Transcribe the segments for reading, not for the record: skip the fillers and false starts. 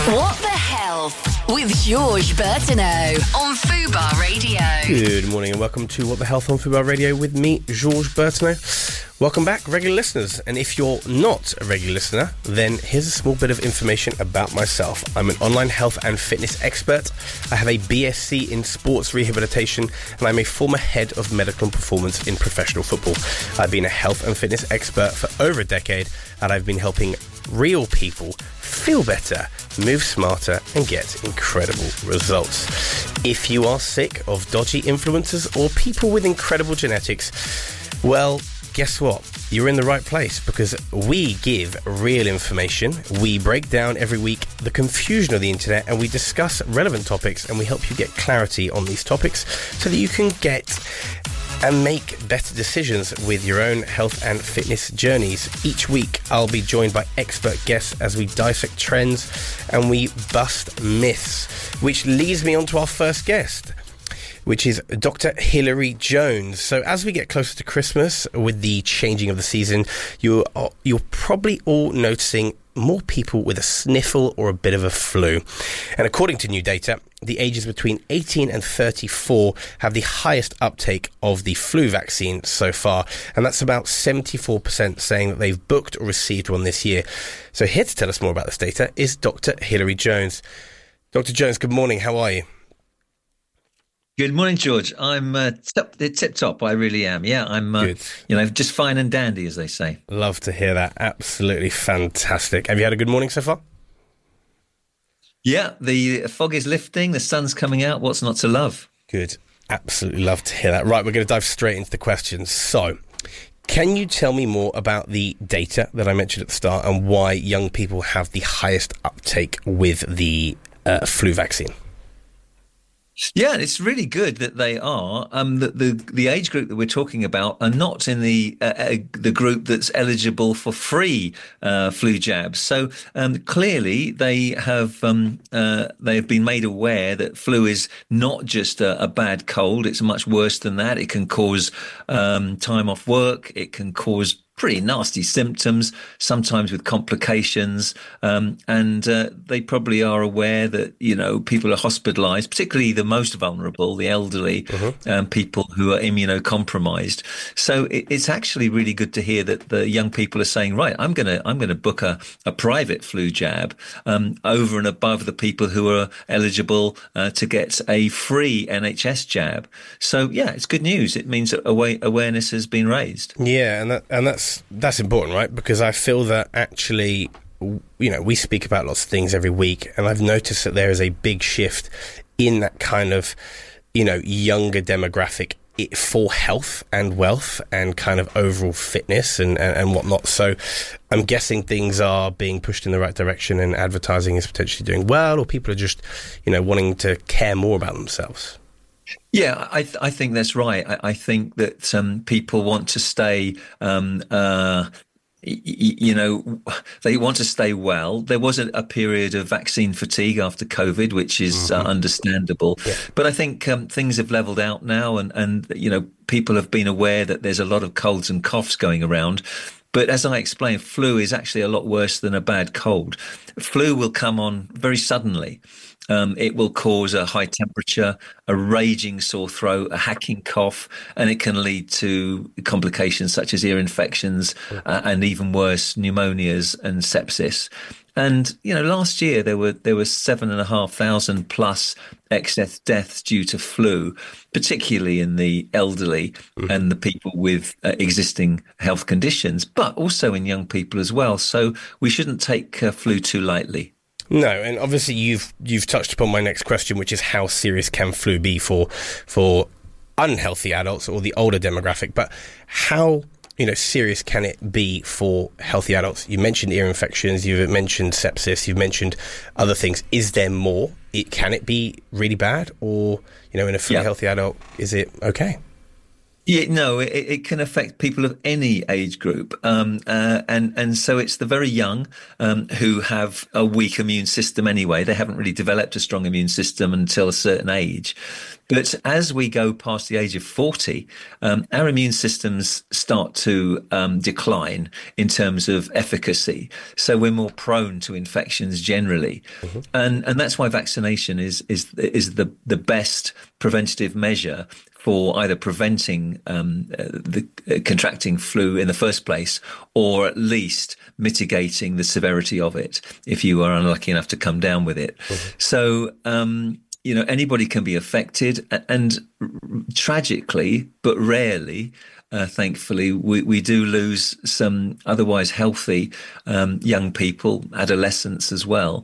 What the Health with George Bertineau on Fubar Radio. Good morning and welcome to What the Health on Fubar Radio with me, George Bertineau. Welcome back, regular listeners. And if you're not a regular listener, then here's a small bit of information about myself. I'm an online health and fitness expert. I have a BSc in sports rehabilitation, and I'm a former head of medical and performance in professional football. I've been a health and fitness expert for over a decade, and I've been helping real people feel better, move smarter, and get incredible results. If you are sick of dodgy influencers or people with incredible genetics, well, guess what? You're in the right place, because we give real information. We break down every week the confusion of the internet, and we discuss relevant topics, and we help you get clarity on these topics so that you can get and make better decisions with your own health and fitness journeys. Each week, I'll be joined by expert guests as we dissect trends and we bust myths, which leads me on to our first guest, which is Dr. Hilary Jones. So as we get closer to Christmas, with the changing of the season, you're probably all noticing more people with a sniffle or a bit of a flu. And according to new data, the ages between 18 and 34 have the highest uptake of the flu vaccine so far. And that's about 74% saying that they've booked or received one this year. So here to tell us more about this data is Dr. Hilary Jones. Dr. Jones, good morning. How are you? Good morning, George. I'm tip-top. I really am. Yeah, I'm, Good. Just fine and dandy, as they say. Love to hear that. Absolutely fantastic. Have you had a good morning so far? Yeah, the fog is lifting. The sun's coming out. What's not to love? Good. Absolutely love to hear that. Right, we're going to dive straight into the questions. So, can you tell me more about the data that I mentioned at the start and why young people have the highest uptake with the flu vaccine? Yeah, it's really good that they are. The age group that we're talking about are not in the group that's eligible for free flu jabs. So clearly they have been made aware that flu is not just a bad cold. It's much worse than that. It can cause time off work. It can cause pretty nasty symptoms, sometimes with complications, and they probably are aware that people are hospitalised, particularly the most vulnerable, the elderly, people who are immunocompromised. So it's actually really good to hear that the young people are saying, right, I'm gonna book a private flu jab over and above the people who are eligible to get a free NHS jab. So yeah, it's good news. It means that awareness has been raised. Yeah, and that's important, right? Because I feel that actually, we speak about lots of things every week, and I've noticed that there is a big shift in that kind of, younger demographic for health and wealth and kind of overall fitness and whatnot. So I'm guessing things are being pushed in the right direction and advertising is potentially doing well, or people are just, wanting to care more about themselves. Yeah, I think that's right. I think that people want to stay, they want to stay well. There was a period of vaccine fatigue after COVID, which is understandable. Yeah. But I think things have leveled out now, and people have been aware that there's a lot of colds and coughs going around. But as I explained, flu is actually a lot worse than a bad cold. Flu will come on very suddenly. It will cause a high temperature, a raging sore throat, a hacking cough, and it can lead to complications such as ear infections and even worse, pneumonias and sepsis. And, last year there were 7,500 plus excess deaths due to flu, particularly in the elderly and the people with existing health conditions, but also in young people as well. So we shouldn't take flu too lightly. No, and obviously you've touched upon my next question, which is how serious can flu be for unhealthy adults or the older demographic? But how serious can it be for healthy adults? You mentioned ear infections, you've mentioned sepsis, you've mentioned other things. Is there more? Can it be really bad, or in a fully healthy adult, is it okay? Yeah, no, it can affect people of any age group, and so it's the very young who have a weak immune system anyway. They haven't really developed a strong immune system until a certain age. But as we go past the age of 40, our immune systems start to decline in terms of efficacy. So we're more prone to infections generally, and that's why vaccination is the best preventative measure for either preventing the contracting flu in the first place, or at least mitigating the severity of it if you are unlucky enough to come down with it. So, anybody can be affected, and tragically, but rarely, thankfully, we do lose some otherwise healthy young people, adolescents as well,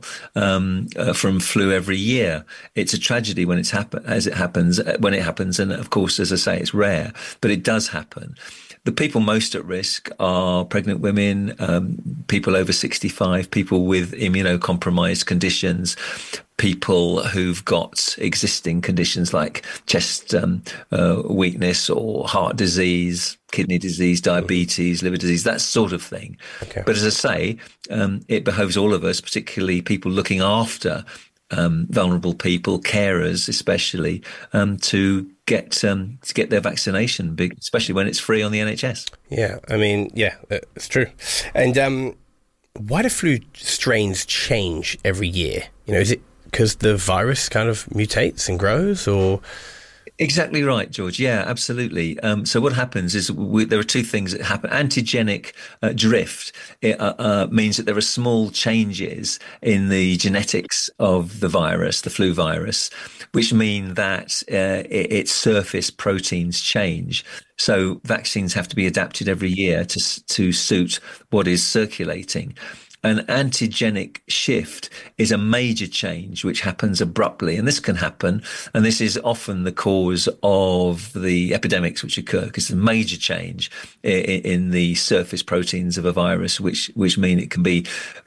from flu every year. It's a tragedy when it happens, and of course, as I say, it's rare, but it does happen. The people most at risk are pregnant women, people over 65, people with immunocompromised conditions, people who've got existing conditions like chest weakness or heart disease, kidney disease, diabetes, liver disease, that sort of thing. Okay. But as I say, it behoves all of us, particularly people looking after vulnerable people, carers especially, to get their vaccination, especially when it's free on the NHS. Yeah, I mean, it's true. And why do flu strains change every year? Is it because the virus kind of mutates and grows, or? Exactly right, George. Yeah, absolutely. So what happens is there are two things that happen. Antigenic drift means that there are small changes in the genetics of the virus, the flu virus, which mean that its surface proteins change. So vaccines have to be adapted every year to suit what is circulating. An antigenic shift is a major change which happens abruptly, and this can happen, and this is often the cause of the epidemics which occur, because it's a major change in the surface proteins of a virus, which means it can be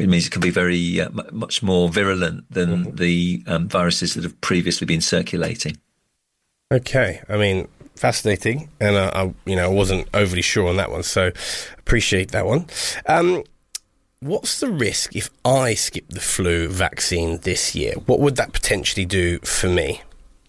very much more virulent than the viruses that have previously been circulating. Okay, I mean, fascinating, and I wasn't overly sure on that one, so appreciate that one. What's the risk if I skip the flu vaccine this year? What would that potentially do for me?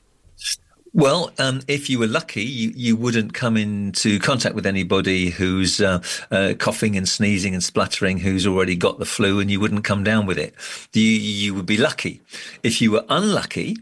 Well, if you were lucky, you wouldn't come into contact with anybody who's coughing and sneezing and spluttering, who's already got the flu, and you wouldn't come down with it. You would be lucky. If you were unlucky,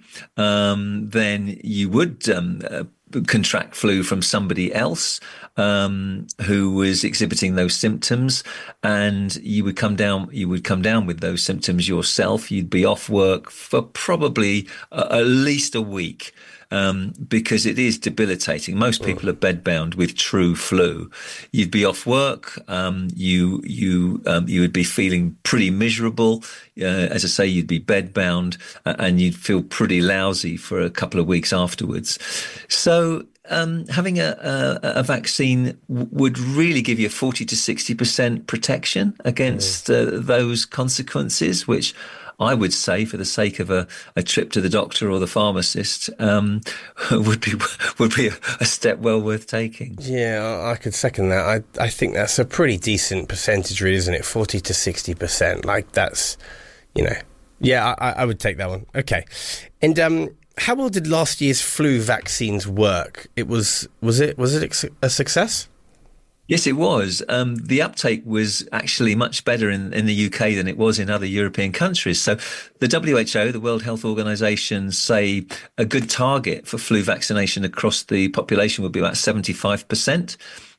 then you would contract flu from somebody else who was exhibiting those symptoms, and you would come down with those symptoms yourself. You'd be off work for probably at least a week. Because it is debilitating. Most people are bedbound with true flu. You'd be off work. You would be feeling pretty miserable. As I say, you'd be bedbound, and you'd feel pretty lousy for a couple of weeks afterwards. So having a vaccine would really give you 40 to 60% protection against those consequences, which I would say, for the sake of a trip to the doctor or the pharmacist, would be a step well worth taking. Yeah, I could second that. I think that's a pretty decent percentage, really, isn't it? 40 to 60%. Like, that's, yeah, I would take that one. Okay. And how well did last year's flu vaccines work? Was it a success? Yes, it was. The uptake was actually much better in the UK than it was in other European countries. So the WHO, the World Health Organization, say a good target for flu vaccination across the population would be about 75%.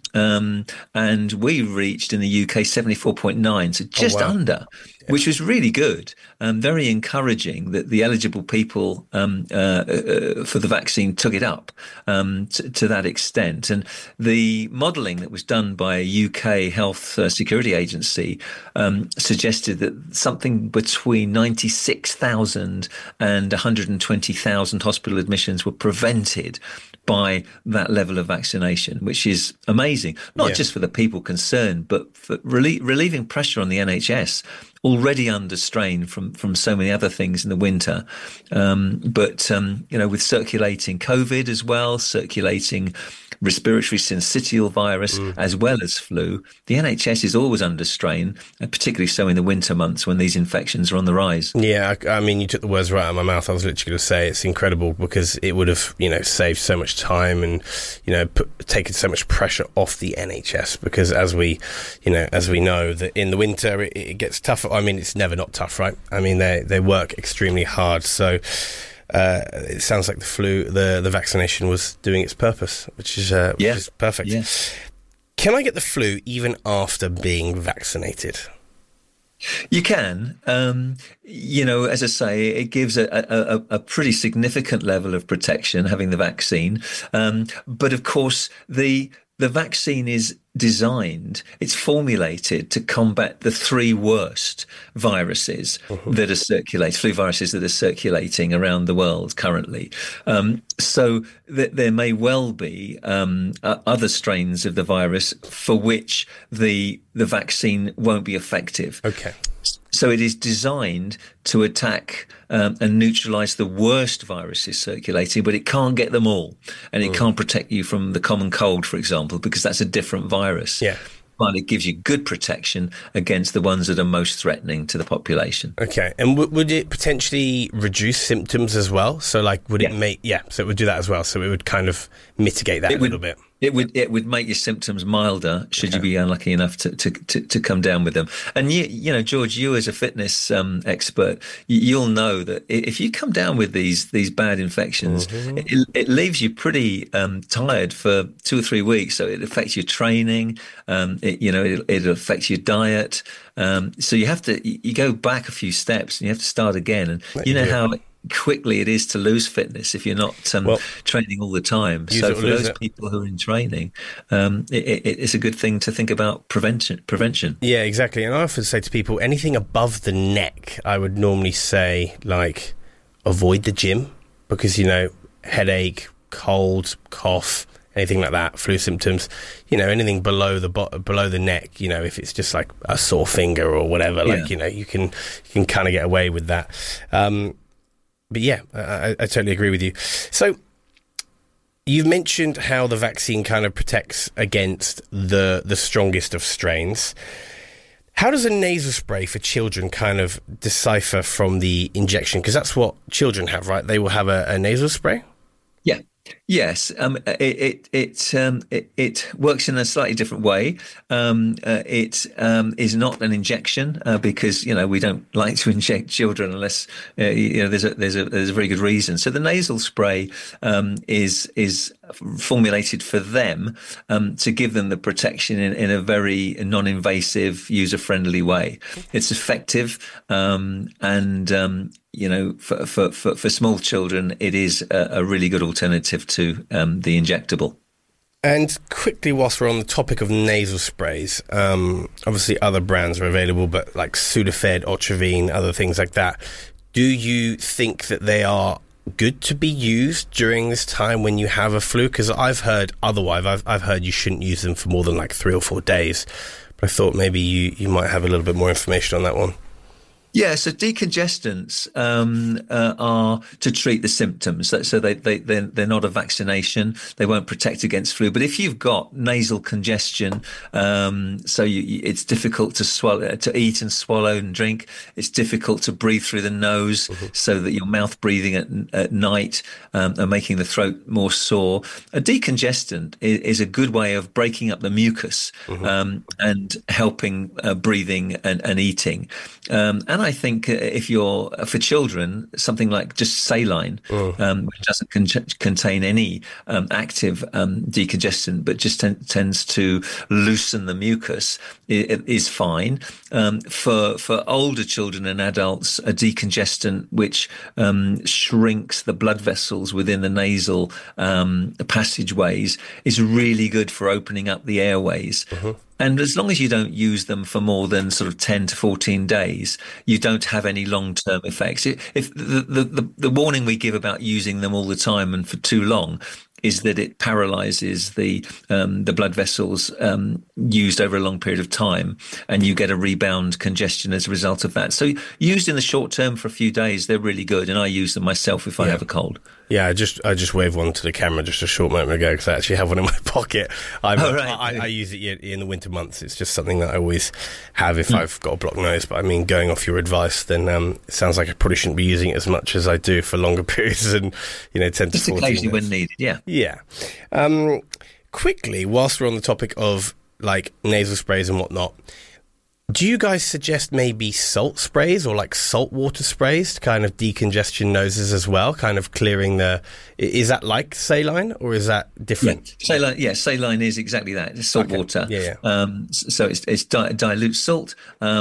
And we reached in the UK 74.9, so just under, which was really good. Very encouraging that the eligible people for the vaccine took it up to that extent. And the modelling that was done by a UK Health Security Agency suggested that something between 96,000 and 120,000 hospital admissions were prevented by that level of vaccination, which is amazing, not just for the people concerned, but for relieving pressure on the NHS, already under strain from so many other things in the winter. But with circulating COVID as well, circulating respiratory syncytial virus, as well as flu. The NHS is always under strain, particularly so in the winter months when these infections are on the rise. Yeah, I mean, you took the words right out of my mouth. I was literally going to say it's incredible because it would have, saved so much time and, taken so much pressure off the NHS because as we know that in the winter it gets tougher. I mean, it's never not tough, right? I mean, they work extremely hard. So it sounds like the vaccination was doing its purpose, which is perfect. Yes. Can I get the flu even after being vaccinated? You can. As I say, it gives a pretty significant level of protection having the vaccine. But of course, the vaccine is designed, it's formulated to combat the three worst viruses that are circulating, flu viruses that are circulating around the world currently. So there may well be other strains of the virus for which the vaccine won't be effective. Okay. So it is designed to attack and neutralize the worst viruses circulating, but it can't get them all. And it can't protect you from the common cold, for example, because that's a different virus. Yeah. But it gives you good protection against the ones that are most threatening to the population. Okay. And would it potentially reduce symptoms as well? So would it make... Yeah, so it would do that as well. So it would kind of mitigate that a little bit. It would make your symptoms milder should you be unlucky enough to come down with them. And George, you as a fitness expert, you'll know that if you come down with these bad infections, it leaves you pretty tired for 2 or 3 weeks. So it affects your training. It affects your diet. So you go back a few steps and you have to start again. And how quickly it is to lose fitness if you're not training all the time. So for those people who are in training, it's a good thing to think about prevention. Yeah, exactly. And I often say to people, anything above the neck, I would normally say, avoid the gym because, headache, cold, cough, anything like that, flu symptoms, anything below the neck, if it's just like a sore finger or whatever, you can kind of get away with that. But yeah, I totally agree with you. So you've mentioned how the vaccine kind of protects against the strongest of strains. How does a nasal spray for children kind of decipher from the injection? Because that's what children have, right? They will have a nasal spray? Yeah. Yes, it works in a slightly different way. It is not an injection because we don't like to inject children unless there's a very good reason. So the nasal spray is formulated for them to give them the protection in a very non-invasive, user-friendly way. It's effective for small children, it is a really good alternative to the injectable. And quickly, whilst we're on the topic of nasal sprays, obviously other brands are available, but like Sudafed, Otrivine, other things like that. Do you think that they are good to be used during this time when you have a flu? Because I've heard otherwise. I've heard you shouldn't use them for more than 3 or 4 days. But I thought maybe you might have a little bit more information on that one. Yeah, so decongestants are to treat the symptoms. So they're not a vaccination. They won't protect against flu. But if you've got nasal congestion, it's difficult to swallow, to eat and swallow and drink. It's difficult to breathe through the nose, so that your mouth breathing at night are making the throat more sore. A decongestant is a good way of breaking up the mucus and helping breathing and eating. And I think if you're for children, something like just saline, which doesn't contain any active decongestant, but just tends to loosen the mucus, is fine. For older children and adults, a decongestant which shrinks the blood vessels within the nasal passageways is really good for opening up the airways. And as long as you don't use them for more than sort of 10 to 14 days, you don't have any long-term effects. If the warning we give about using them all the time and for too long is that it paralyzes the blood vessels used over a long period of time, and you get a rebound congestion as a result of that. So used in the short term for a few days, they're really good, and I use them myself if I have a cold. Yeah, I just waved one to the camera just a short moment ago because I actually have one in my pocket. I use it in the winter months. It's just something that I always have if I've got a blocked nose. But I mean, going off your advice, then it sounds like I probably shouldn't be using it as much as I do for longer periods and 10 to 14 just occasionally when needed. Yeah. Quickly, whilst we're on the topic of like nasal sprays and whatnot, do you guys suggest maybe salt sprays or like salt water sprays to kind of decongest noses as well, kind of clearing the... Is that like saline or is that different? Saline is exactly that. It's salt water. Yeah. So it's dilute salt,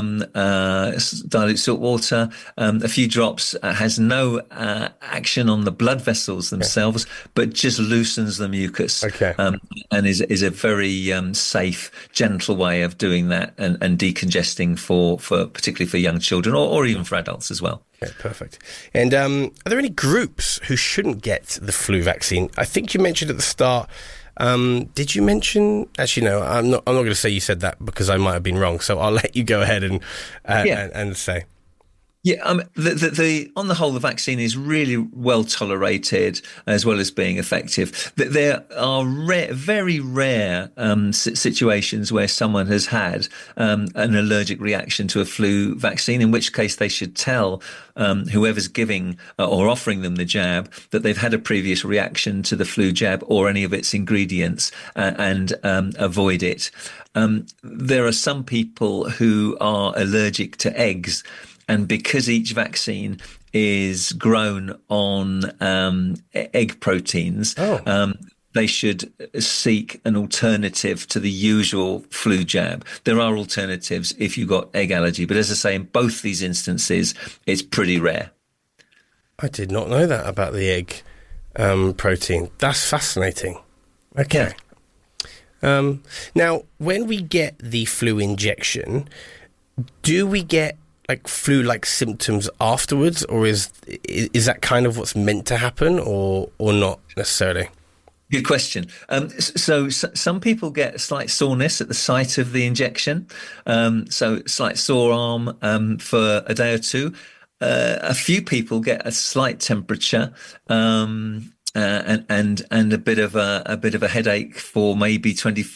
dilute salt water. A few drops has no action on the blood vessels themselves, but just loosens the mucus. Okay. And is a very safe, gentle way of doing that and decongesting for particularly for young children or even for adults as well. Okay, perfect. And are there any groups who shouldn't get the flu vaccine? I think you mentioned at the start. Did you mention? Actually, no. I'm not going to say you said that because I might have been wrong. So I'll let you go ahead and say. Yeah, the on the whole, the vaccine is really well tolerated as well as being effective. There are very rare situations where someone has had an allergic reaction to a flu vaccine, in which case they should tell whoever's giving or offering them the jab that they've had a previous reaction to the flu jab or any of its ingredients and avoid it. There are some people who are allergic to eggs. And because each vaccine is grown on egg proteins, they should seek an alternative to the usual flu jab. There are alternatives if you've got egg allergy. But as I say, in both these instances, it's pretty rare. I did not know that about the egg protein. That's fascinating. Okay. Yeah. Now, when we get the flu injection, do we get like flu-like symptoms afterwards, or is that kind of what's meant to happen, or not necessarily? Good question. So some people get a slight soreness at the site of the injection, so slight sore arm for a day or two. A few people get a slight temperature. And a bit of a headache for maybe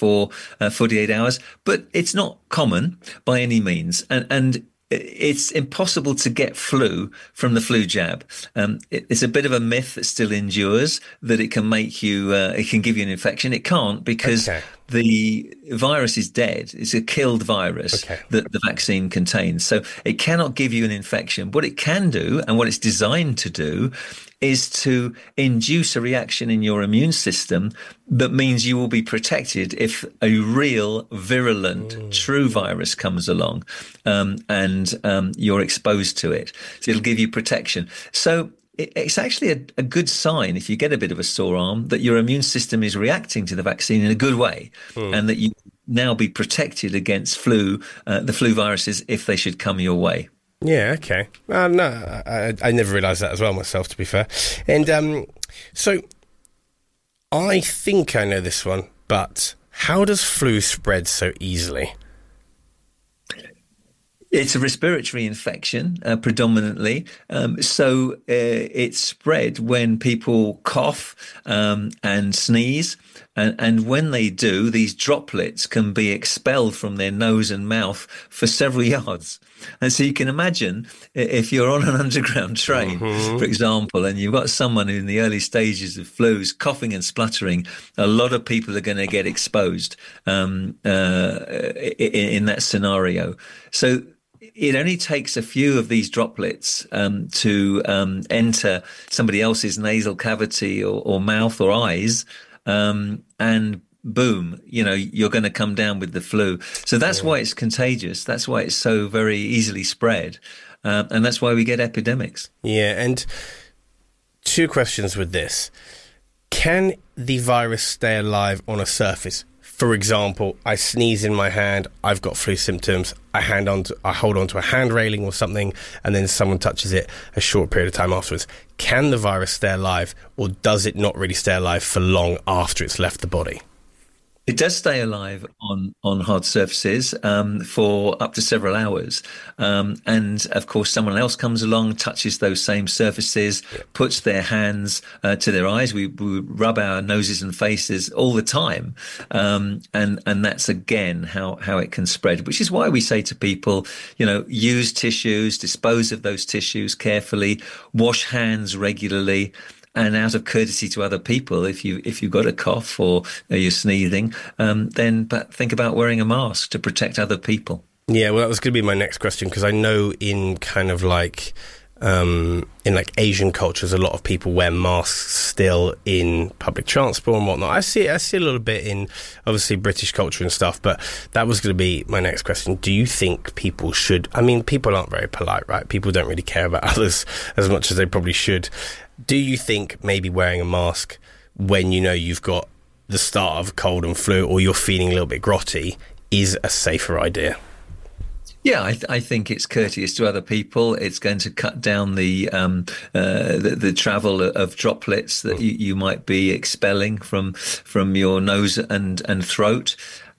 48 hours, but it's not common by any means. And it's impossible to get flu from the flu jab. It's a bit of a myth that still endures that it can make you, it can give you an infection. It can't because the virus is dead. It's a killed virus that the vaccine contains. So it cannot give you an infection. What it can do and what it's designed to do is to induce a reaction in your immune system that means you will be protected if a real virulent true virus comes along and you're exposed to it. So it'll give you protection. So it's actually a good sign if you get a bit of a sore arm that your immune system is reacting to the vaccine in a good way and that you now be protected against the flu viruses if they should come your way. Yeah, okay. No, I never realised that as well myself, to be fair. And so I think I know this one, but how does flu spread so easily? It's a respiratory infection, predominantly. So it's spread when people cough and sneeze. And when they do, these droplets can be expelled from their nose and mouth for several yards. And so you can imagine if you're on an underground train, for example, and you've got someone in the early stages of flus coughing and spluttering, a lot of people are going to get exposed in that scenario. So it only takes a few of these droplets to enter somebody else's nasal cavity or mouth or eyes, and boom, you're going to come down with the flu. So that's why it's contagious. That's why it's so very easily spread. And that's why we get epidemics. Yeah, and two questions with this. Can the virus stay alive on a surface? For example, I sneeze in my hand, I've got flu symptoms, I hold on to a hand railing or something, and then someone touches it a short period of time afterwards. Can the virus stay alive, or does it not really stay alive for long after it's left the body? It does stay alive on hard surfaces for up to several hours. And of course, someone else comes along, touches those same surfaces, puts their hands to their eyes. We rub our noses and faces all the time. And that's, again, how it can spread, which is why we say to people, use tissues, dispose of those tissues carefully, wash hands regularly. And out of courtesy to other people, if you've got a cough or you're sneezing, then think about wearing a mask to protect other people. Yeah, well, that was going to be my next question, because I know in kind of like Asian cultures, a lot of people wear masks still in public transport and whatnot. I see a little bit in obviously British culture and stuff, but that was going to be my next question. Do you think people should? I mean, people aren't very polite, right? People don't really care about others as much as they probably should. Do you think maybe wearing a mask when you've got the start of cold and flu, or you're feeling a little bit grotty, is a safer idea? Yeah, I think it's courteous to other people. It's going to cut down the travel of droplets that you might be expelling from your nose and throat.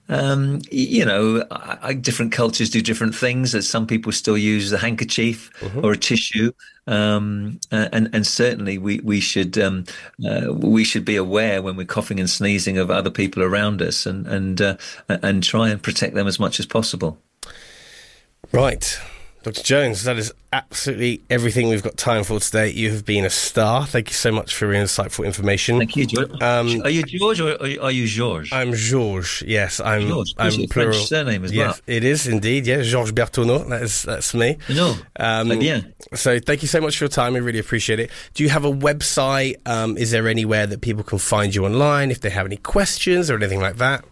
Different cultures do different things. As some people still use a handkerchief or a tissue, and certainly we should be aware when we're coughing and sneezing of other people around us, and try and protect them as much as possible. Right. Dr. Jones, that is absolutely everything we've got time for today. You have been a star. Thank you so much for your insightful information. Thank you, George. Are you George or are you Georges? I'm Georges, yes. I'm plural. French surname as well. Yes, it is indeed, yes. Georges Bertoneau, that's me. No, so thank you so much for your time. I really appreciate it. Do you have a website? Is there anywhere that people can find you online if they have any questions or anything like that?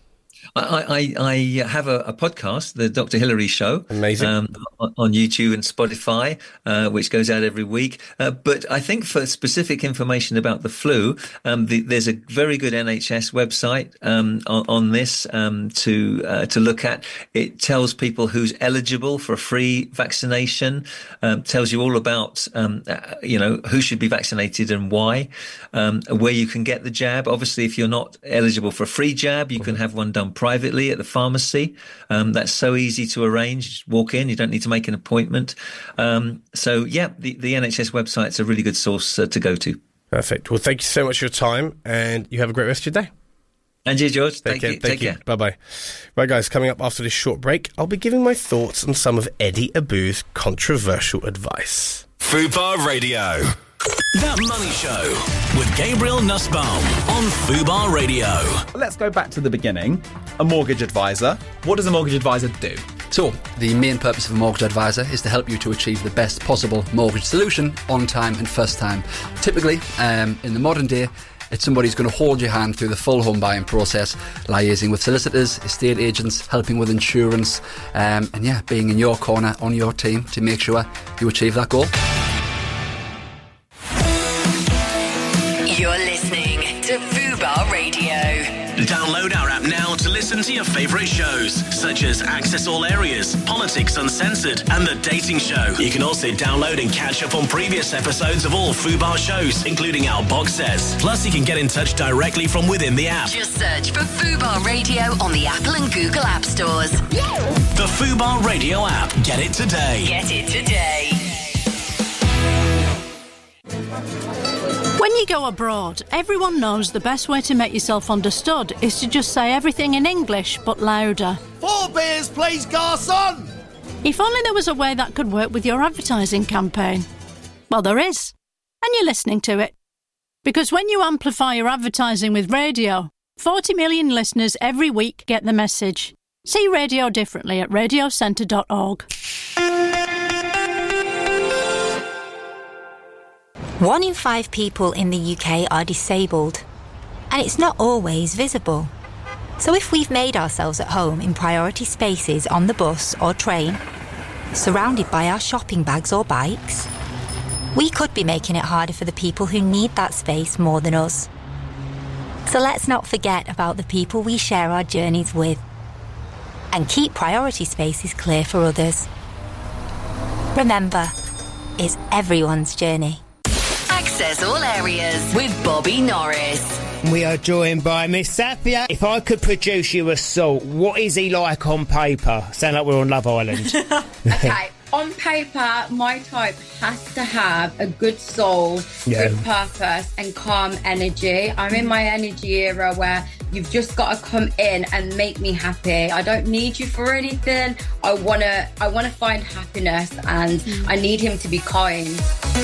I have a podcast, the Dr. Hilary Show. Amazing. On YouTube and Spotify, which goes out every week. But I think for specific information about the flu, there's a very good NHS website on this to look at. It tells people who's eligible for a free vaccination, tells you all about who should be vaccinated and why, where you can get the jab. Obviously, if you're not eligible for a free jab, you can have one done privately at the pharmacy. That's so easy to arrange. Just walk in. You don't need to make an appointment. The NHS website's a really good source to go to. Perfect. Well, thank you so much for your time, and you have a great rest of your day. And you, George. Take care. Bye-bye. Right, guys, coming up after this short break, I'll be giving my thoughts on some of Eddie Abu's controversial advice. Fubar Radio. That Money Show with Gabriel Nussbaum on Fubar Radio. Let's go back to the beginning. A mortgage advisor. What does a mortgage advisor do? So, the main purpose of a mortgage advisor is to help you to achieve the best possible mortgage solution on time and first time. Typically, in the modern day, it's somebody who's going to hold your hand through the full home buying process, liaising with solicitors, estate agents, helping with insurance, being in your corner, on your team to make sure you achieve that goal. You're listening to Fubar Radio. Download our app now to listen to your favourite shows, such as Access All Areas, Politics Uncensored, and The Dating Show. You can also download and catch up on previous episodes of all Fubar shows, including our box sets. Plus, you can get in touch directly from within the app. Just search for Fubar Radio on the Apple and Google App Stores. The Fubar Radio app. Get it today. Get it today. When you go abroad, everyone knows the best way to make yourself understood is to just say everything in English, but louder. 4 beers, please, garçon! If only there was a way that could work with your advertising campaign. Well, there is. And you're listening to it. Because when you amplify your advertising with radio, 40 million listeners every week get the message. See radio differently at radiocentre.org. 1 in 5 people in the UK are disabled, and it's not always visible. So if we've made ourselves at home in priority spaces on the bus or train, surrounded by our shopping bags or bikes, we could be making it harder for the people who need that space more than us. So let's not forget about the people we share our journeys with. and keep priority spaces clear for others. Remember, it's everyone's journey. Access all areas with Bobby Norris. We are joined by Miss Safia. If I could produce you a salt, what is he like on paper? Sound like we're on Love Island. Okay, on paper, my type has to have a good soul, good purpose and calm energy. I'm in my energy era where you've just got to come in and make me happy. I don't need you for anything. I wanna find happiness, and I need him to be kind.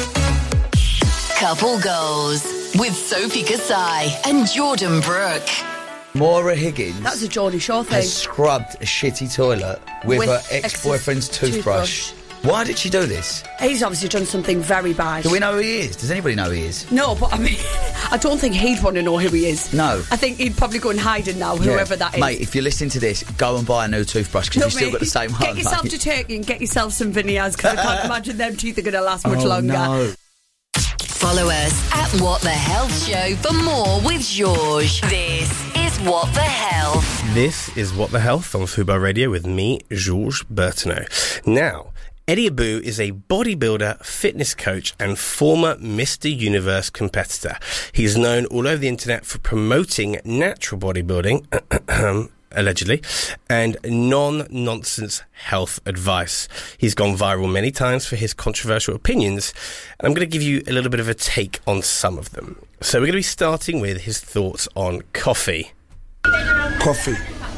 Couple Goals with Sophie Kasai and Jordan Brooke. Maura Higgins. That's a Geordie Shore thing. Has scrubbed a shitty toilet with her ex-boyfriend's toothbrush. Why did she do this? He's obviously done something very bad. Do we know who he is? Does anybody know who he is? No, but I mean, I don't think he'd want to know who he is. No. I think he'd probably go and hide it now, whoever that is. Mate, if you're listening to this, go and buy a new toothbrush, because you've still got the same one. Get yourself to Turkey and get yourself some veneers, because I can't imagine them teeth are going to last much longer. No. Follow us at What the Health Show for more with George. This is What the Health. This is What the Health on Fubar Radio with me, Georges Bertineau. Now, Eddie Abu is a bodybuilder, fitness coach, and former Mr. Universe competitor. He's known all over the internet for promoting natural bodybuilding, allegedly, and non-nonsense health advice. He's gone viral many times for his controversial opinions, and I'm going to give you a little bit of a take on some of them. So we're going to be starting with his thoughts on coffee. Coffee.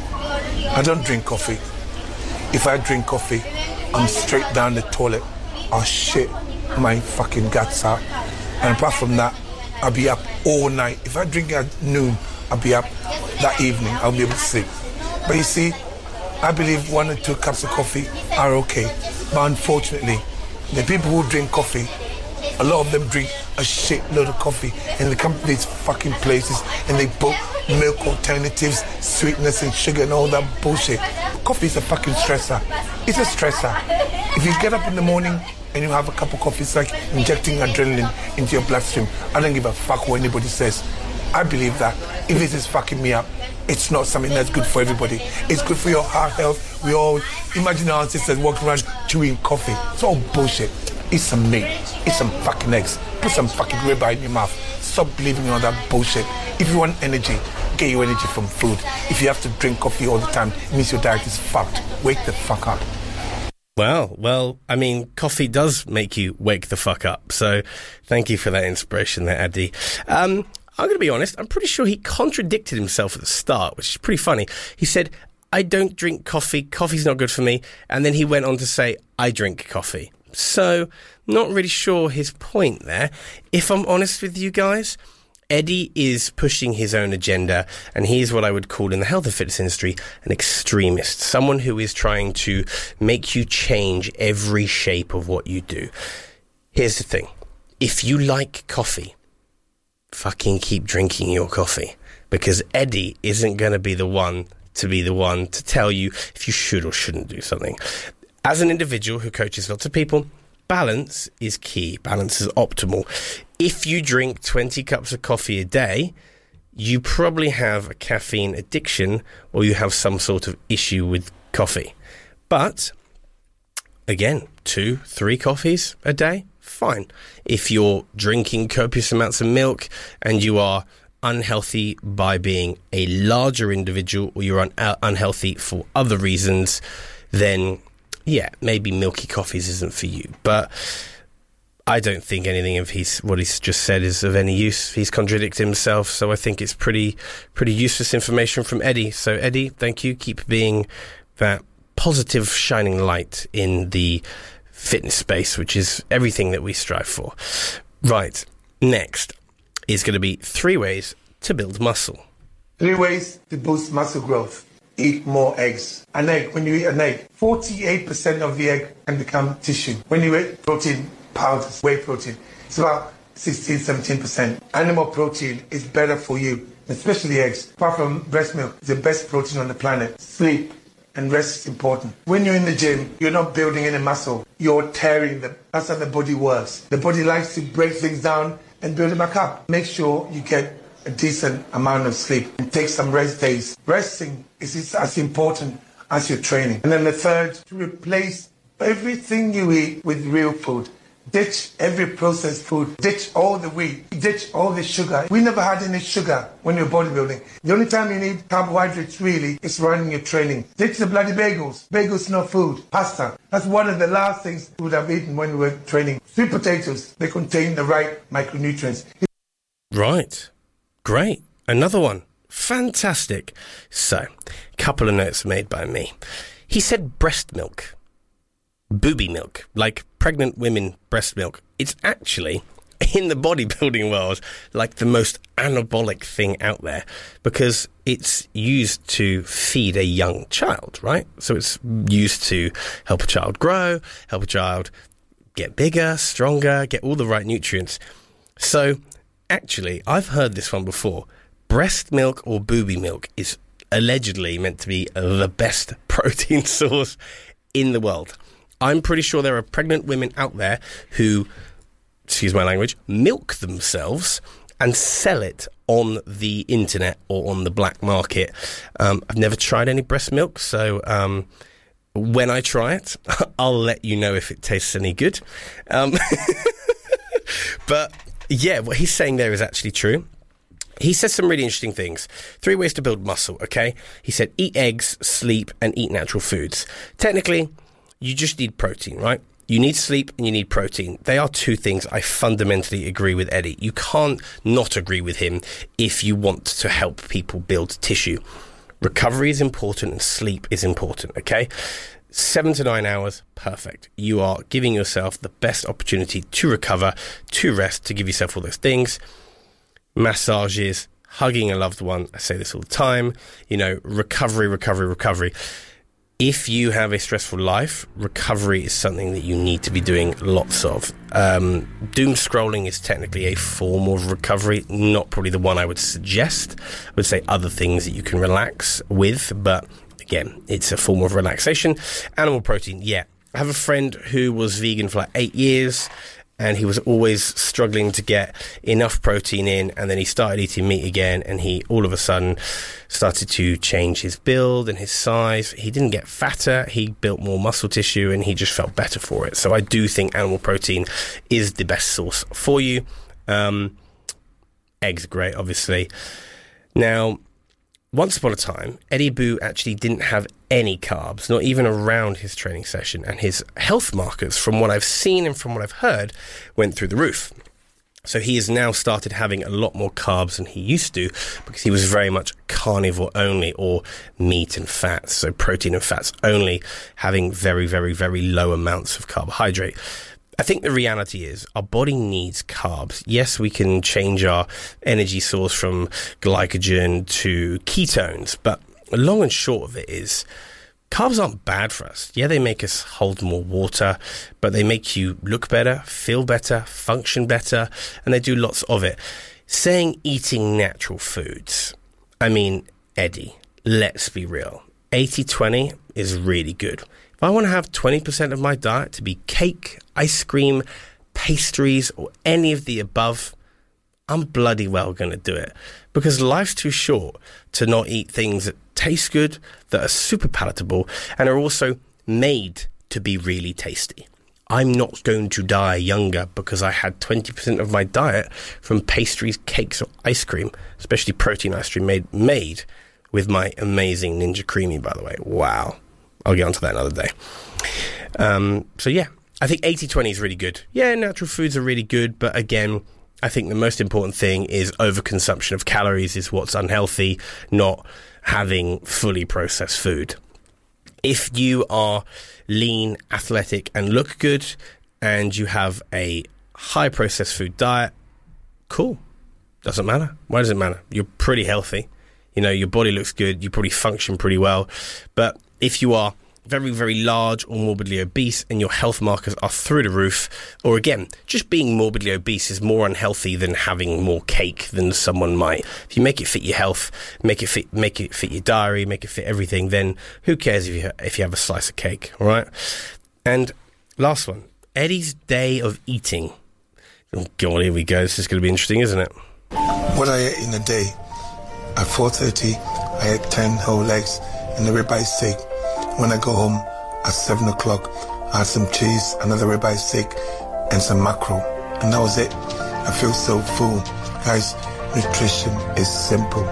I don't drink coffee. If I drink coffee, I'm straight down the toilet. I'll shit my fucking guts out. And apart from that, I'll be up all night. If I drink at noon, I'll be up that evening. I'll be able to sleep. But you see, I believe 1 or 2 cups of coffee are okay. But unfortunately, the people who drink coffee, a lot of them drink a shitload of coffee, and they come to these fucking places and they put milk alternatives, sweetness and sugar and all that bullshit. Coffee is a fucking stressor. It's a stressor. If you get up in the morning and you have a cup of coffee, it's like injecting adrenaline into your bloodstream. I don't give a fuck what anybody says. I believe that if this is fucking me up, it's not something that's good for everybody. It's good for your heart health. We all imagine our sisters walking around chewing coffee. It's all bullshit. Eat some meat. Eat some fucking eggs. Put some fucking ribeye in your mouth. Stop believing in all that bullshit. If you want energy, get your energy from food. If you have to drink coffee all the time, it means your diet is fucked. Wake the fuck up. Well, I mean, coffee does make you wake the fuck up. So thank you for that inspiration there, Eddie. I'm going to be honest, I'm pretty sure he contradicted himself at the start, which is pretty funny. He said, I don't drink coffee, coffee's not good for me, and then he went on to say, I drink coffee. So, not really sure his point there. If I'm honest with you guys, Eddie is pushing his own agenda, and he's what I would call in the health and fitness industry an extremist, someone who is trying to make you change every shape of what you do. Here's the thing. If you like coffee, fucking keep drinking your coffee, because Eddie isn't going to be the one to tell you if you should or shouldn't do something. As an individual who coaches lots of people, balance is key. Balance is optimal. If you drink 20 cups of coffee a day, you probably have a caffeine addiction or you have some sort of issue with coffee. But, again, 2-3 coffees a day, fine. If you're drinking copious amounts of milk and you are unhealthy by being a larger individual or you're unhealthy for other reasons, then yeah, maybe milky coffees isn't for you. But I don't think anything of what he's just said is of any use. He's contradicted himself, so I think it's pretty useless information from Eddie. So Eddie, thank you. Keep being that positive shining light in the fitness space, which is everything that we strive for. Right, next is going to be 3 ways to build muscle. 3 ways to boost muscle growth. Eat more eggs. An egg, when you eat an egg, 48% of the egg can become tissue. When you eat protein powders, whey protein, it's about 16-17%. Animal protein is better for you, especially eggs. Apart from breast milk, it's the best protein on the planet. Sleep and rest is important. When you're in the gym, you're not building any muscle. You're tearing them. That's how the body works. The body likes to break things down and build it back up. Make sure you get a decent amount of sleep and take some rest days. Resting is as important as you're training. And then the third, to replace everything you eat with real food. Ditch every processed food. Ditch all the wheat. Ditch all the sugar. We never had any sugar when you're bodybuilding. The only time you need carbohydrates really is running your training. Ditch the bloody bagels. Bagels not food. Pasta. That's one of the last things we would have eaten when we were training. Sweet potatoes. They contain the right micronutrients. Right. Great. Another one. Fantastic. So, couple of notes made by me. He said breast milk. Booby milk, like pregnant women breast milk. It's actually, in the bodybuilding world, like the most anabolic thing out there because it's used to feed a young child, right? So it's used to help a child grow, help a child get bigger, stronger, get all the right nutrients. So actually, I've heard this one before. Breast milk or booby milk is allegedly meant to be the best protein source in the world. I'm pretty sure there are pregnant women out there who, excuse my language, milk themselves and sell it on the internet or on the black market. I've never tried any breast milk, so when I try it, I'll let you know if it tastes any good. But yeah, what he's saying there is actually true. He says some really interesting things. 3 ways to build muscle, okay? He said eat eggs, sleep, and eat natural foods. Technically, you just need protein, right? You need sleep and you need protein. They are 2 things I fundamentally agree with Eddie. You can't not agree with him if you want to help people build tissue. Recovery is important and sleep is important, okay? 7 to 9 hours, perfect. You are giving yourself the best opportunity to recover, to rest, to give yourself all those things. Massages, hugging a loved one. I say this all the time. You know, recovery. If you have a stressful life, recovery is something that you need to be doing lots of. Doom scrolling is technically a form of recovery, not probably the one I would suggest. I would say other things that you can relax with, but again, it's a form of relaxation. Animal protein, yeah. I have a friend who was vegan for like 8 years, and he was always struggling to get enough protein in, and then he started eating meat again, and he all of a sudden started to change his build and his size. He didn't get fatter, he built more muscle tissue, and he just felt better for it. So I do think animal protein is the best source for you. Eggs are great, obviously. Now, once upon a time, Eddie Boo actually didn't have any carbs, not even around his training session, and his health markers, from what I've seen and from what I've heard, went through the roof. So he has now started having a lot more carbs than he used to because he was very much carnivore only, or meat and fats, so protein and fats only, having very, very, very low amounts of carbohydrate. I think the reality is our body needs carbs. Yes, we can change our energy source from glycogen to ketones, but long and short of it is carbs aren't bad for us. Yeah, they make us hold more water, but they make you look better, feel better, function better, and they do lots of it. Saying eating natural foods, I mean, Eddie, let's be real. 80-20 is really good. If I want to have 20% of my diet to be cake, ice cream, pastries, or any of the above, I'm bloody well going to do it. Because life's too short to not eat things that taste good, that are super palatable, and are also made to be really tasty. I'm not going to die younger because I had 20% of my diet from pastries, cakes, or ice cream, especially protein ice cream made with my amazing Ninja Creamy, by the way. Wow. I'll get onto that another day. So yeah, I think 80-20 is really good. Yeah, natural foods are really good, but again, I think the most important thing is overconsumption of calories is what's unhealthy, not having fully processed food. If you are lean, athletic, and look good, and you have a high processed food diet, cool. Doesn't matter. Why does it matter? You're pretty healthy. You know, your body looks good. You probably function pretty well. But if you are very, very large or morbidly obese and your health markers are through the roof, or again, just being morbidly obese is more unhealthy than having more cake than someone might. If you make it fit your health, make it fit your diary, make it fit everything, then who cares if you have a slice of cake, all right? And last one, Eddie's day of eating. Oh God, here we go. This is going to be interesting, isn't it? What I ate in a day, at 4:30, I ate 10 whole legs and a ribeye steak. When I go home at 7 o'clock, I had some cheese, another ribeye steak, and some mackerel. And that was it. I feel so full. Guys, nutrition is simple.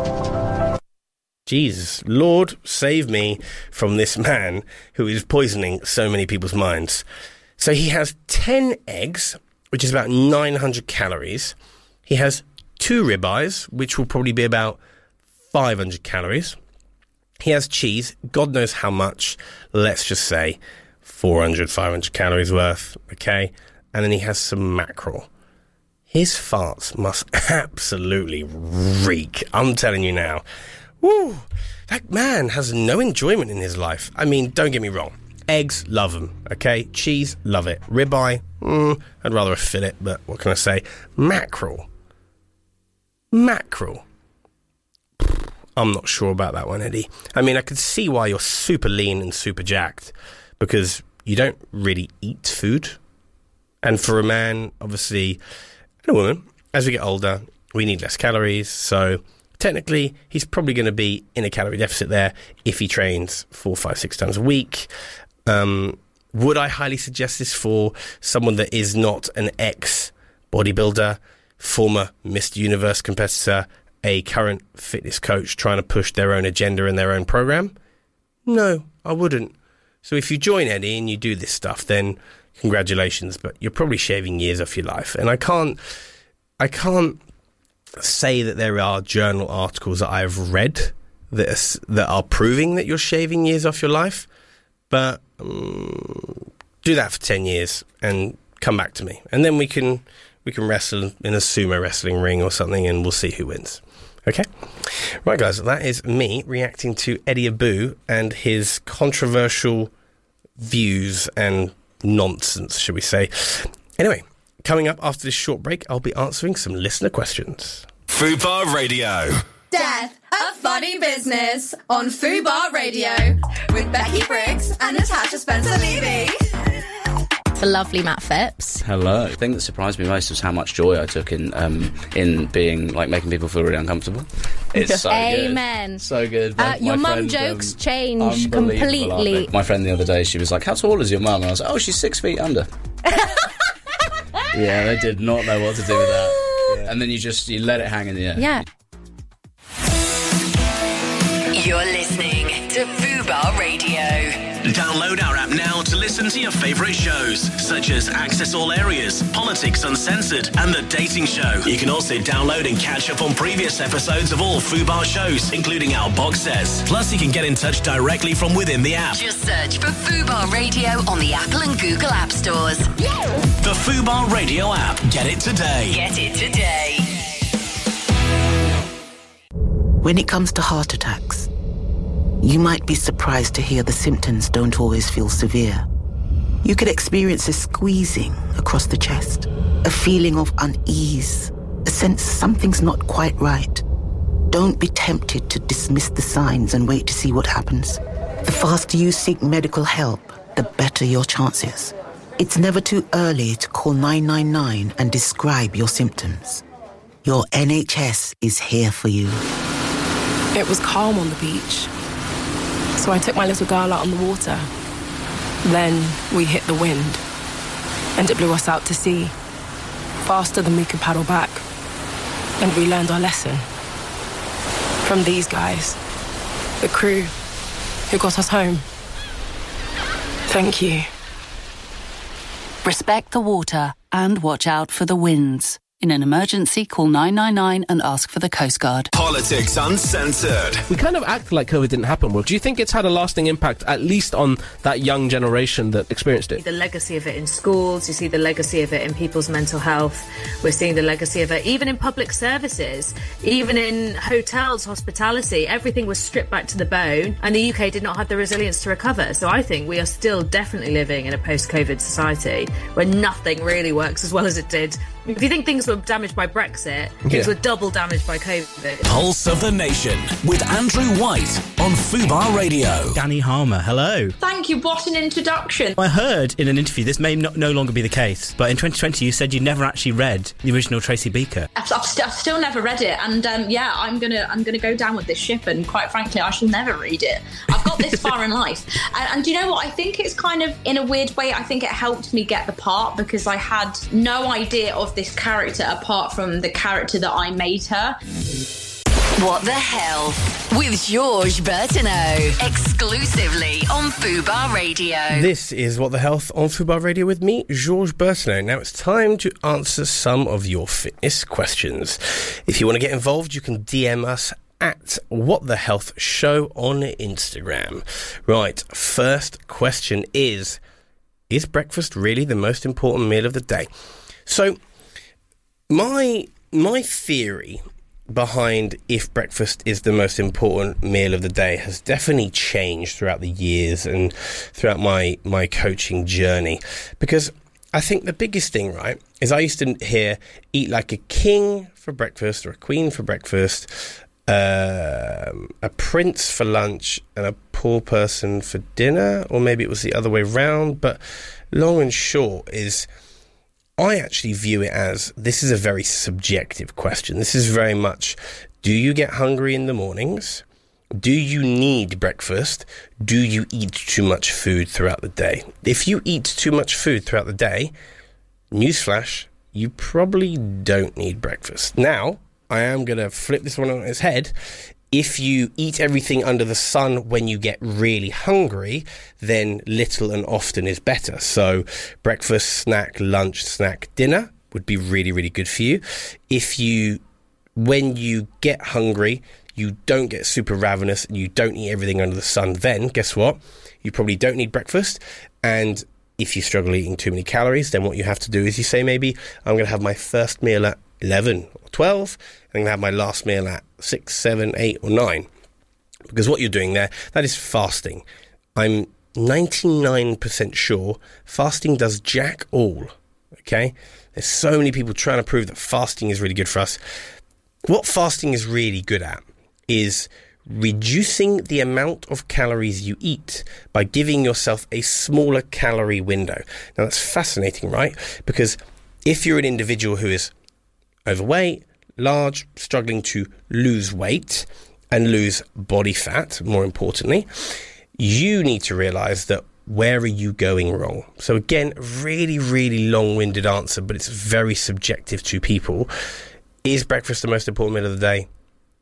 Jesus, Lord, save me from this man who is poisoning so many people's minds. So he has 10 eggs, which is about 900 calories. He has 2 ribeyes, which will probably be about 500 calories. He has cheese, God knows how much, let's just say 400, 500 calories worth, okay? And then he has some mackerel. His farts must absolutely reek, I'm telling you now. Woo! That man has no enjoyment in his life. I mean, don't get me wrong. Eggs, love them, okay? Cheese, love it. Ribeye, I'd rather a fillet, but what can I say? Mackerel. I'm not sure about that one, Eddie. I mean, I could see why you're super lean and super jacked, because you don't really eat food. And for a man, obviously, and a woman, as we get older, we need less calories. So technically, he's probably going to be in a calorie deficit there if he trains 4, 5, 6 times a week. Would I highly suggest this for someone that is not an ex-bodybuilder, former Mr. Universe competitor, a current fitness coach trying to push their own agenda and their own program? No, I wouldn't. So if you join Eddie and you do this stuff, then congratulations, but you're probably shaving years off your life. And I can't say that there are journal articles that I've read that are proving that you're shaving years off your life, but do that for 10 years and come back to me. And then we can wrestle in a sumo wrestling ring or something, and we'll see who wins. Okay? Right, guys, that is me reacting to Eddie Abu and his controversial views and nonsense, should we say. Anyway, coming up after this short break, I'll be answering some listener questions. Fubar Radio. Death, a funny business on Fubar Radio with Becky Briggs and Natasha Spencer-Levy. The lovely Matt Phipps. Hello. The thing that surprised me most was how much joy I took in being, like, making people feel really uncomfortable. It's so Amen. Good. So good. Your mum jokes change completely. My friend the other day, she was like, how tall is your mum? And I was like, oh, she's 6 feet under. Yeah, they did not know what to do with that. Yeah. And then you let it hang in the air. Yeah. You're listening to Fubar Radio. Download our app now to listen to your favourite shows, such as Access All Areas, Politics Uncensored, and The Dating Show. You can also download and catch up on previous episodes of all Fubar shows, including our box sets. Plus, you can get in touch directly from within the app. Just search for Fubar Radio on the Apple and Google App Stores. The Fubar Radio app. Get it today. Get it today. When it comes to heart attacks, you might be surprised to hear the symptoms don't always feel severe. You could experience a squeezing across the chest, a feeling of unease, a sense something's not quite right. Don't be tempted to dismiss the signs and wait to see what happens. The faster you seek medical help, the better your chances. It's never too early to call 999 and describe your symptoms. Your NHS is here for you. It was calm on the beach, so I took my little girl out on the water. Then we hit the wind, and it blew us out to sea, faster than we could paddle back. And we learned our lesson from these guys, the crew who got us home. Thank you. Respect the water and watch out for the winds. In an emergency, call 999 and ask for the Coast Guard. Politics Uncensored. We kind of act like COVID didn't happen. Well, do you think it's had a lasting impact, at least on that young generation that experienced it? The legacy of it in schools, you see the legacy of it in people's mental health. We're seeing the legacy of it even in public services, even in hotels, hospitality. Everything was stripped back to the bone, and the UK did not have the resilience to recover. So I think we are still definitely living in a post-COVID society where nothing really works as well as it did If you think things were damaged by Brexit, things were double damaged by COVID. Pulse of the Nation with Andrew White on Fubar Radio. Danny Harmer, hello. Thank you, what an introduction. I heard in an interview, this may no longer be the case, but in 2020 you said you never actually read the original Tracy Beaker. I've still never read it, and I'm gonna go down with this ship, and quite frankly, I shall never read it. I've got this far in life, and do you know what? I think it's kind of, in a weird way, I think it helped me get the part, because I had no idea of this character apart from the character that I made her. What the Hell with Georges Bertineau, exclusively on Fubar Radio. This is What the Health on Fubar Radio with me, Georges Bertineau. Now it's time to answer some of your fitness questions. If you want to get involved, you can DM us at What the Health Show on Instagram. Right, first question is breakfast really the most important meal of the day? So my theory behind if breakfast is the most important meal of the day has definitely changed throughout the years and throughout my coaching journey, because I think the biggest thing, right, is I used to hear eat like a king for breakfast or a queen for breakfast, a prince for lunch and a poor person for dinner, or maybe it was the other way round. But long and short is, I actually view it as, this is a very subjective question. This is very much, do you get hungry in the mornings? Do you need breakfast? Do you eat too much food throughout the day? If you eat too much food throughout the day, newsflash, you probably don't need breakfast. Now, I am going to flip this one on its head. If you eat everything under the sun when you get really hungry, then little and often is better. So breakfast, snack, lunch, snack, dinner would be really, really good for you. When you get hungry, you don't get super ravenous and you don't eat everything under the sun, then guess what? You probably don't need breakfast. And if you struggle eating too many calories, then what you have to do is you say, maybe I'm going to have my first meal at 11 or 12, I'm going to have my last meal at 6, 7, 8 or 9. Because what you're doing there, that is fasting. I'm 99% sure fasting does jack all, okay? There's so many people trying to prove that fasting is really good for us. What fasting is really good at is reducing the amount of calories you eat by giving yourself a smaller calorie window. Now that's fascinating, right? Because if you're an individual who is overweight, large, struggling to lose weight and lose body fat, more importantly, you need to realize that where are you going wrong? So again, really, really long-winded answer, but it's very subjective to people. Is breakfast the most important meal of the day?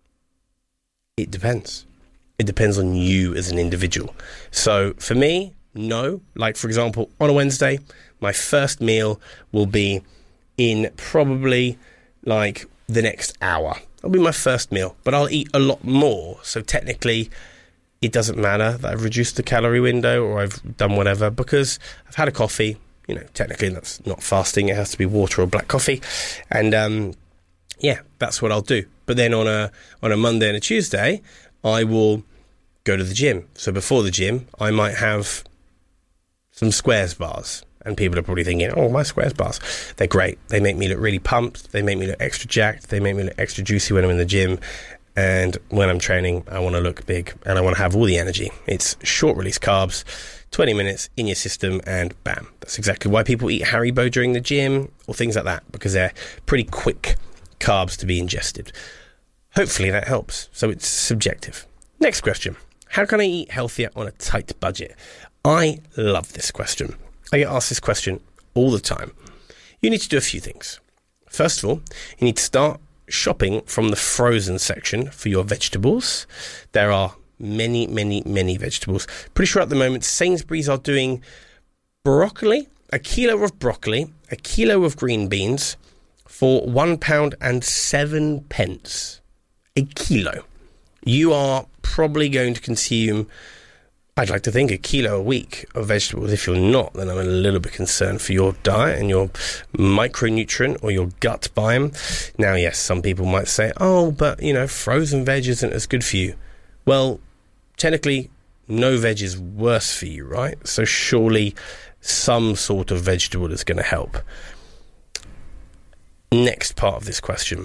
It depends. It depends on you as an individual. So for me, no. Like, for example, on a Wednesday, my first meal will be in probably like the next hour. It'll be my first meal, but I'll eat a lot more. So technically, it doesn't matter that I've reduced the calorie window or I've done whatever, because I've had a coffee. You know, technically that's not fasting. It has to be water or black coffee. And yeah, that's what I'll do. But then on a Monday and a Tuesday, I will go to the gym. So before the gym, I might have some Squares bars. And people are probably thinking, oh, my Squares bars, they're great. They make me look really pumped. They make me look extra jacked. They make me look extra juicy when I'm in the gym. And when I'm training, I want to look big and I want to have all the energy. It's short release carbs, 20 minutes in your system, and bam. That's exactly why people eat Haribo during the gym or things like that, because they're pretty quick carbs to be ingested. Hopefully that helps. So it's subjective. Next question. How can I eat healthier on a tight budget? I love this question. I get asked this question all the time. You need to do a few things. First of all, you need to start shopping from the frozen section for your vegetables. There are many, many, many vegetables. Pretty sure at the moment Sainsbury's are doing broccoli, a kilo of broccoli, a kilo of green beans for £1.07. A kilo. You are probably going to consume, I'd like to think, a kilo a week of vegetables. If you're not, then I'm a little bit concerned for your diet and your micronutrient or your gut biome. Now, yes, some people might say, oh, but, you know, frozen veg isn't as good for you. Well, technically, no veg is worse for you, right? So surely some sort of vegetable is going to help. Next part of this question.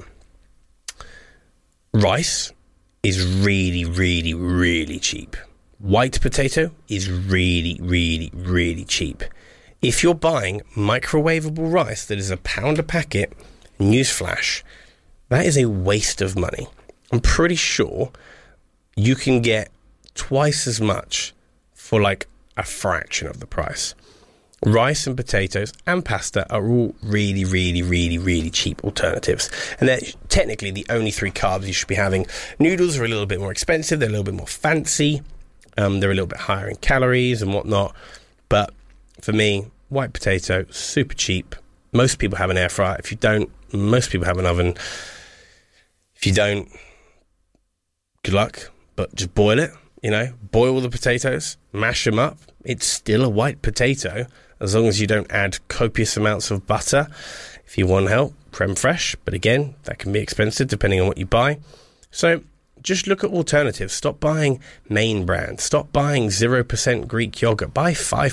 Rice is really, really, really cheap. White potato is really, really, really cheap. If you're buying microwavable rice that is £1 a packet, newsflash, that is a waste of money. I'm pretty sure you can get twice as much for like a fraction of the price. Rice and potatoes and pasta are all really, really, really, really cheap alternatives. And they're technically the only 3 carbs you should be having. Noodles are a little bit more expensive. They're a little bit more fancy. They're a little bit higher in calories and whatnot. But for me, white potato, super cheap. Most people have an air fryer. If you don't, most people have an oven. If you don't, good luck. But just boil it, boil the potatoes, mash them up. It's still a white potato, as long as you don't add copious amounts of butter. If you want help, creme fraiche. But again, that can be expensive depending on what you buy. So just look at alternatives. Stop buying main brand. Stop buying 0% Greek yogurt. Buy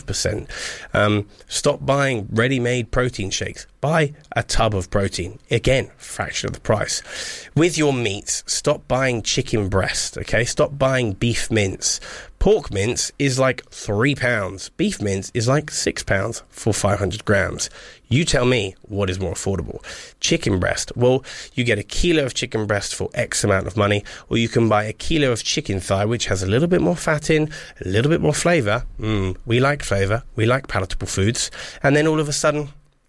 5%. Stop buying ready-made protein shakes. Buy a tub of protein. Again, fraction of the price. With your meats, stop buying chicken breast, okay? Stop buying beef mince. Pork mince is like £3. Beef mince is like £6 for 500 grams. You tell me what is more affordable. Chicken breast. Well, you get a kilo of chicken breast for X amount of money, or you can buy a kilo of chicken thigh, which has a little bit more fat in, a little bit more flavour. We like flavour. We like palatable foods. And then all of a sudden,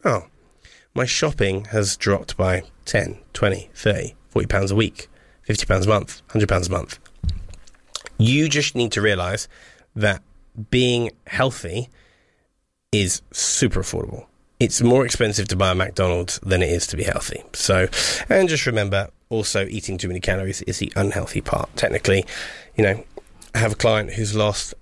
my shopping has dropped by 10, 20, 30, £40 a week, £50 a month, £100 a month. You just need to realise that being healthy is super affordable. It's more expensive to buy a McDonald's than it is to be healthy. So, and just remember, also eating too many calories is the unhealthy part. Technically, I have a client who's lost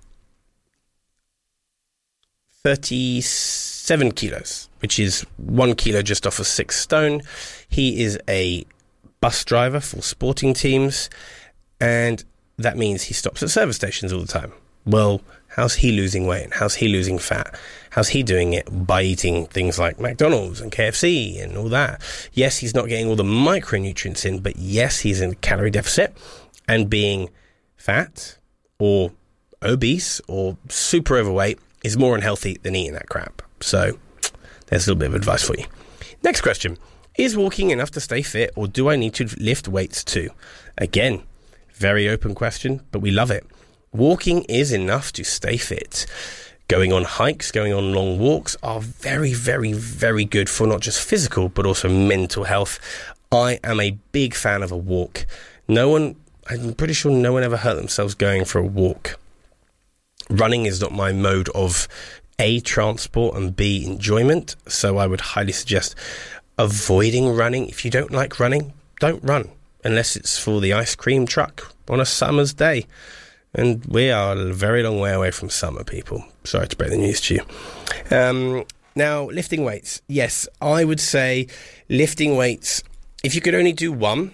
37 kilos, which is 1 kilo just off of 6 stone. He is a bus driver for sporting teams, and that means he stops at service stations all the time. Well, how's he losing weight? How's he losing fat? How's he doing it? By eating things like McDonald's and KFC and all that. Yes, he's not getting all the micronutrients in, but yes, he's in a calorie deficit, and being fat or obese or super overweight is more unhealthy than eating that crap. So there's a little bit of advice for you. Next question. Is walking enough to stay fit, or do I need to lift weights too? Again, very open question, but we love it. Walking is enough to stay fit. Going on hikes, going on long walks are very, very, very good for not just physical, but also mental health. I am a big fan of a walk. I'm pretty sure no one ever hurt themselves going for a walk. Running is not my mode of A, transport, and B, enjoyment. So I would highly suggest avoiding running. If you don't like running, don't run. Unless it's for the ice cream truck on a summer's day. And we are a very long way away from summer, people. Sorry to break the news to you. Now, lifting weights. Yes, I would say lifting weights, if you could only do one,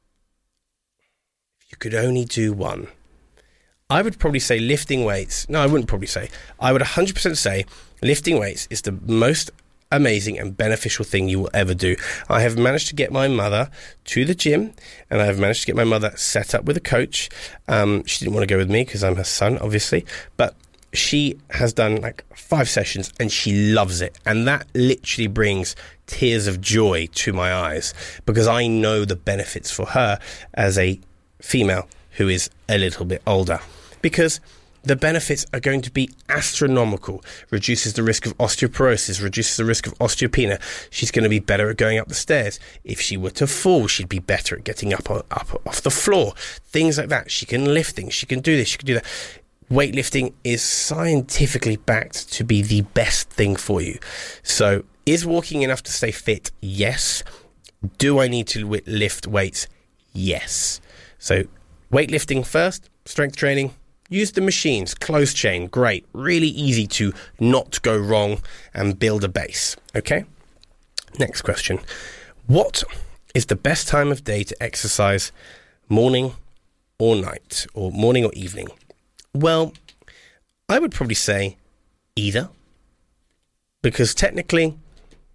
I would probably say lifting weights. No, I wouldn't probably say. I would 100% say lifting weights is the most amazing and beneficial thing you will ever do. I have managed to get my mother to the gym, and I have managed to get my mother set up with a coach. She didn't want to go with me because I'm her son, obviously, but she has done like 5 sessions and she loves it. And that literally brings tears of joy to my eyes, because I know the benefits for her as a female who is a little bit older, because the benefits are going to be astronomical. Reduces the risk of osteoporosis, reduces the risk of osteopenia. She's going to be better at going up the stairs. If she were to fall, she'd be better at getting up off the floor. Things like that. She can lift things. She can do this. She can do that. Weightlifting is scientifically backed to be the best thing for you. So, is walking enough to stay fit? Yes. Do I need to lift weights? Yes. So, weightlifting first, strength training. Use the machines, closed chain, great. Really easy to not go wrong and build a base, okay? Next question. What is the best time of day to exercise, morning or night, or morning or evening? Well, I would probably say either, because technically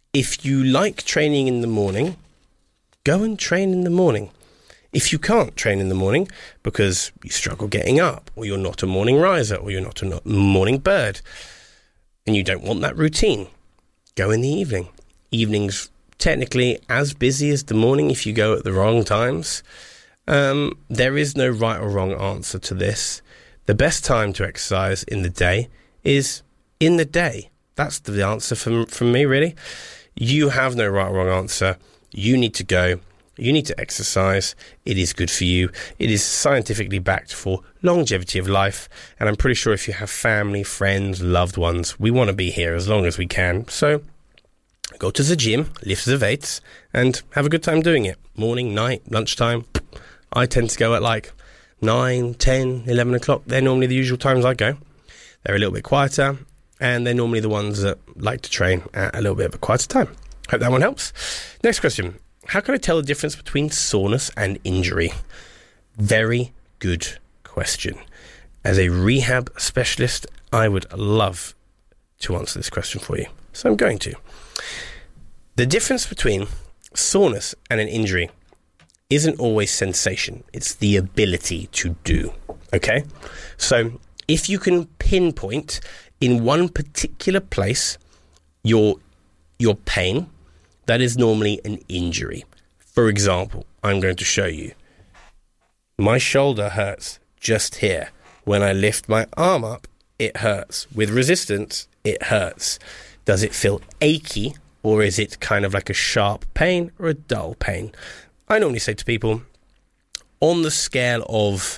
if you like training in the morning, go and train in the morning. If you can't train in the morning because you struggle getting up, or you're not a morning riser, or you're not a morning bird, and you don't want that routine, go in the evening. Evening's technically as busy as the morning if you go at the wrong times. There is no right or wrong answer to this. The best time to exercise in the day is in the day. That's the answer from me, really. You have no right or wrong answer. You need to go. You need to exercise. It is good for you. It is scientifically backed for longevity of life. And I'm pretty sure if you have family, friends, loved ones, we want to be here as long as we can. So go to the gym, lift the weights, and have a good time doing it. Morning, night, lunchtime. I tend to go at like 9, 10, 11 o'clock. They're normally the usual times I go. They're a little bit quieter, and they're normally the ones that like to train at a little bit of a quieter time. Hope that one helps. Next question. How can I tell the difference between soreness and injury? Very good question. As a rehab specialist, I would love to answer this question for you. So I'm going to. The difference between soreness and an injury isn't always sensation. It's the ability to do. Okay? So if you can pinpoint in one particular place your pain, that is normally an injury. For example, I'm going to show you. My shoulder hurts just here. When I lift my arm up, it hurts. With resistance, it hurts. Does it feel achy, or is it kind of like a sharp pain or a dull pain? I normally say to people, on the scale of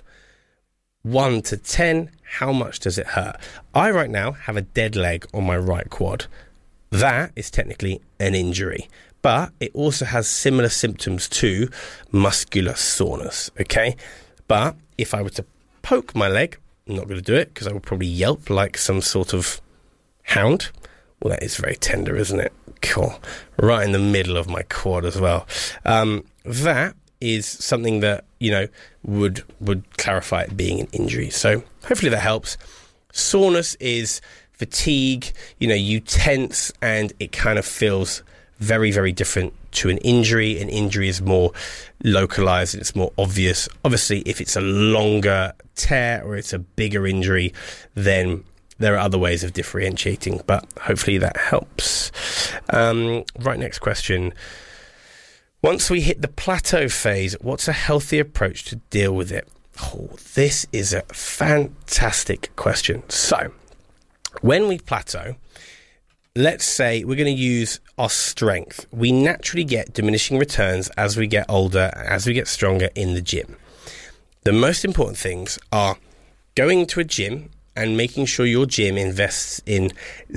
1 to 10, how much does it hurt? I right now have a dead leg on my right quad. That is technically an injury, but it also has similar symptoms to muscular soreness, okay? But if I were to poke my leg, I'm not going to do it because I would probably yelp like some sort of hound. Well, that is very tender, isn't it? Cool. Right in the middle of my quad as well. That is something that, would clarify it being an injury. So hopefully that helps. Soreness is fatigue. You tense and it kind of feels very, very different to an injury. An injury is more localized and it's more obvious. Obviously, if it's a longer tear or it's a bigger injury, then there are other ways of differentiating, but hopefully that helps. Right, next question. Once we hit the plateau phase, what's a healthy approach to deal with it? Oh, this is a fantastic question. So, when we plateau, let's say we're going to use our strength. We naturally get diminishing returns as we get older, as we get stronger in the gym. The most important things are going to a gym and making sure your gym invests in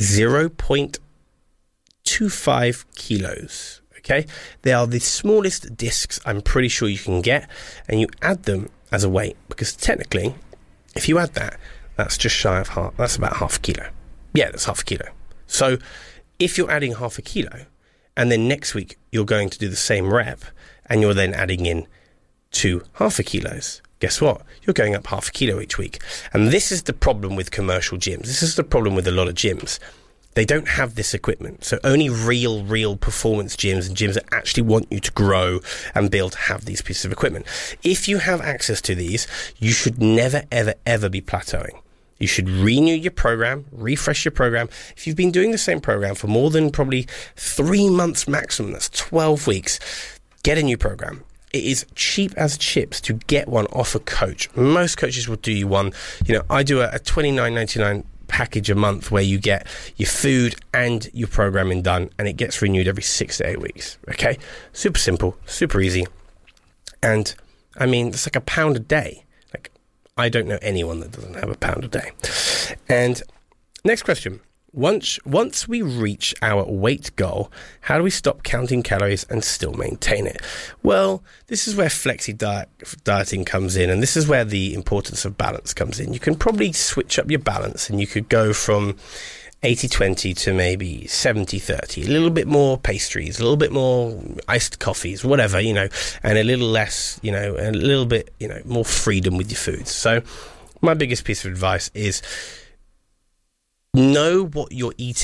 0.25 kilos. Okay, they are the smallest discs I'm pretty sure you can get, and you add them as a weight because technically, if you add that, that's just shy of half. That's about half a kilo. Yeah, that's half a kilo. So, if you're adding half a kilo, and then next week you're going to do the same rep, and you're then adding in 2.5 kilos, guess what? You're going up half a kilo each week. And this is the problem with commercial gyms. This is the problem with a lot of gyms. They don't have this equipment. So only real performance gyms and gyms that actually want you to grow and build have these pieces of equipment. If you have access to these, you should never, ever be plateauing. You should renew your program, refresh your program. If you've been doing the same program for more than probably 3 months maximum, that's 12 weeks, get a new program. It is cheap as chips to get one off a coach. Most coaches will do you one. I do a $29.99 package a month where you get your food and your programming done, and it gets renewed every 6 to 8 weeks. Okay? Super simple, super easy. And, it's like £1 a day. Like, I don't know anyone that doesn't have £1 a day. And next question. Once we reach our weight goal, how do we stop counting calories and still maintain it? Well, this is where flexi dieting comes in, and this is where the importance of balance comes in. You can probably switch up your balance, and you could go from 80-20 to maybe 70-30, a little bit more pastries, a little bit more iced coffees, whatever, and a little less, a little bit, more freedom with your foods. So my biggest piece of advice is know what you're eating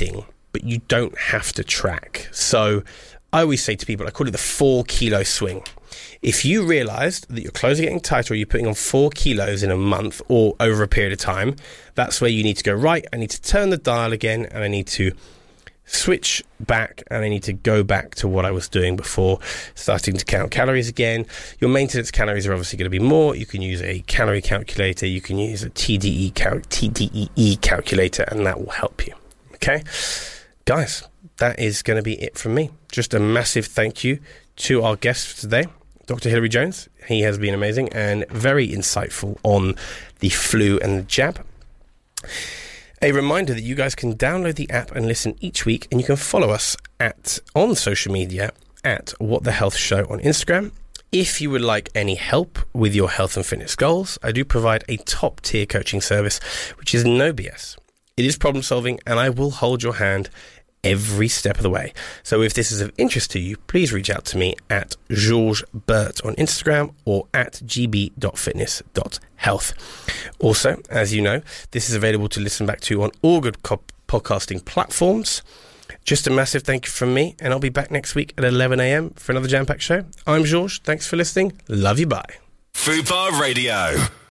but you don't have to track. So I always say to people, I call it the 4 kilo swing. If you realised that your clothes are getting tighter or you're putting on 4 kilos in a month or over a period of time, that's where you need to go, right, I need to turn the dial again and I need to switch back and I need to go back to what I was doing before, starting to count calories again. Your maintenance calories are obviously going to be more. You can use a calorie calculator, you can use a TDEE calculator, and that will help you. Okay, guys, that is going to be it from me. Just a massive thank you to our guest for today, Dr. Hilary Jones. He has been amazing and very insightful on the flu and the jab. A reminder that you guys can download the app and listen each week, and you can follow us on social media at What the Health Show on Instagram. If you would like any help with your health and fitness goals, I do provide a top tier coaching service, which is no BS. It is problem solving, and I will hold your hand every step of the way. So if this is of interest to you, please reach out to me at Georges Bert on Instagram or at gb.fitness.health. Also, as you know, this is available to listen back to on all good podcasting platforms. Just a massive thank you from me, and I'll be back next week at 11 a.m. for another jam-packed show. I'm Georges. Thanks for listening. Love you. Bye. Fubar Radio.